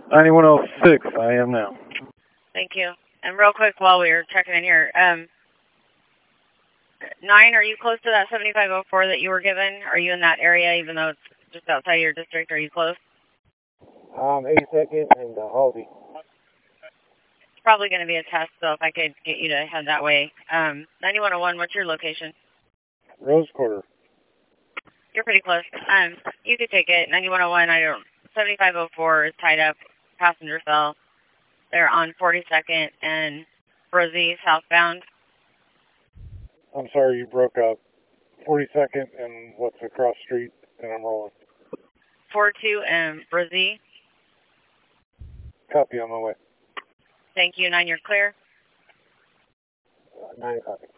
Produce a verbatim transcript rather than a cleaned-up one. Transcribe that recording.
ninety-one oh six, I am now. Thank you. And real quick while we were checking in here, um, nine, are you close to that seventy-five oh four that you were given? Are you in that area even though it's just outside your district? Are you close? Um, eighty-second and uh, Halsey. It's probably going to be a test, so if I could get you to head that way. Um, ninety-one oh one, what's your location? Rose Quarter. You're pretty close. Um, you could take it. ninety-one oh one, I don't, seventy-five oh four is tied up. Passenger cell. They're on forty-second and Brazee southbound. I'm sorry, you broke up. forty-second and what's across street, and I'm rolling. forty-two and Brazee. Copy, on my way. Thank you. nine, you're clear. Uh, nine copy.